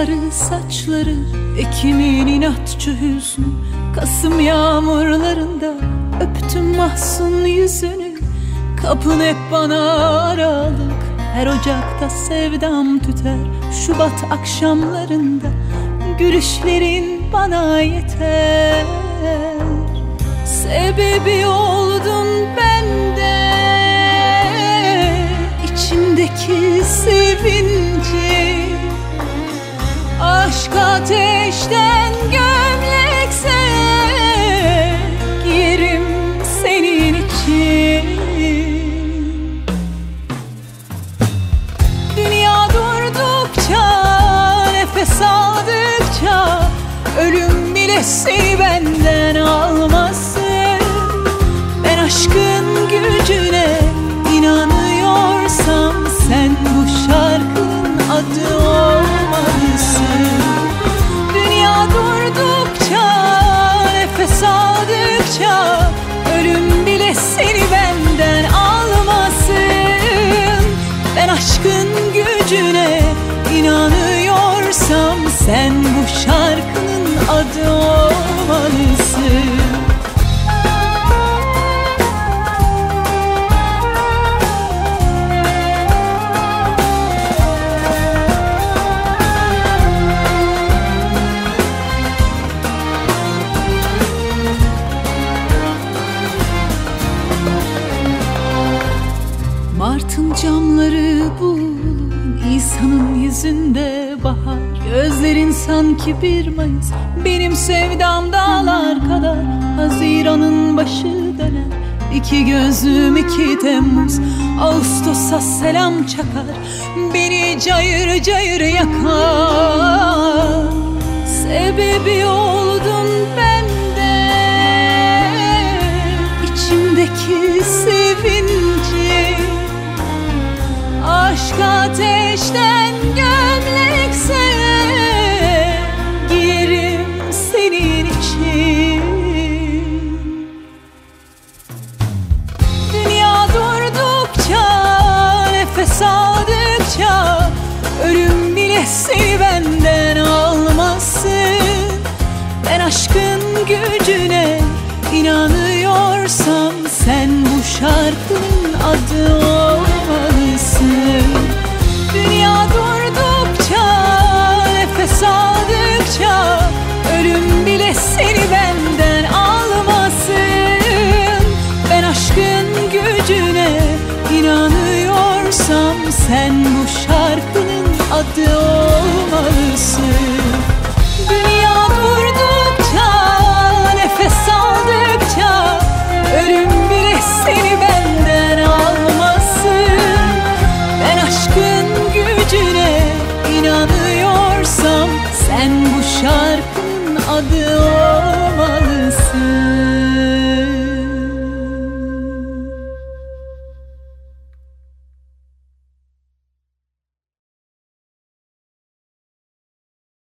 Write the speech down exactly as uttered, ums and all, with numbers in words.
sarı saçları, Ekim'in inatçı hüznü, Kasım yağmurlarında öptüm mahzun yüzünü. Kapın hep bana aralık, her ocakta sevdam tüter. Şubat akşamlarında gülüşlerin bana yeter. Sebebi oldun bende, içimdeki sevinci. Aşk ateşten gömlekse, giyerim senin için. Dünya durdukça, nefes aldıkça, ölüm bile seni benden almasın. Ben aşkın gücüne inanıyorsam, sen bu şarkının adı olmalısın. Dünya durdukça, nefes aldıkça, ölüm bile seni benden almasın. Ben aşkın gücüne inanıyorsam, sen bu şarkının adı olmalısın. Mart'ın camları bulun, Nisan'ın yüzünde bahar. Gözlerin sanki bir Mayıs, benim sevdam dağlar kadar. Haziran'ın başı döner, iki gözüm iki Temmuz. Ağustos'a selam çakar, beni cayır cayır yakar. Sebebi oldun bende, içimdeki sevinci. Aşk ateşten gömlekse, giyerim senin için. Dünya durdukça, nefes aldıkça, ölüm bile seni benden almasın. Ben aşkın gücüne inanıyorsam, sen bu şarkının adı olmalısın. Dünya durdukça, nefes aldıkça, ölüm bile seni benden almasın. Ben aşkın gücüne inanıyorsam, sen bu şarkının adı olmalısın. Dünya durdukça, nefes aldıkça, ölüm bile seni benden almasın. Ben aşkın gücüne inanıyorsam, sen bu şarkının adı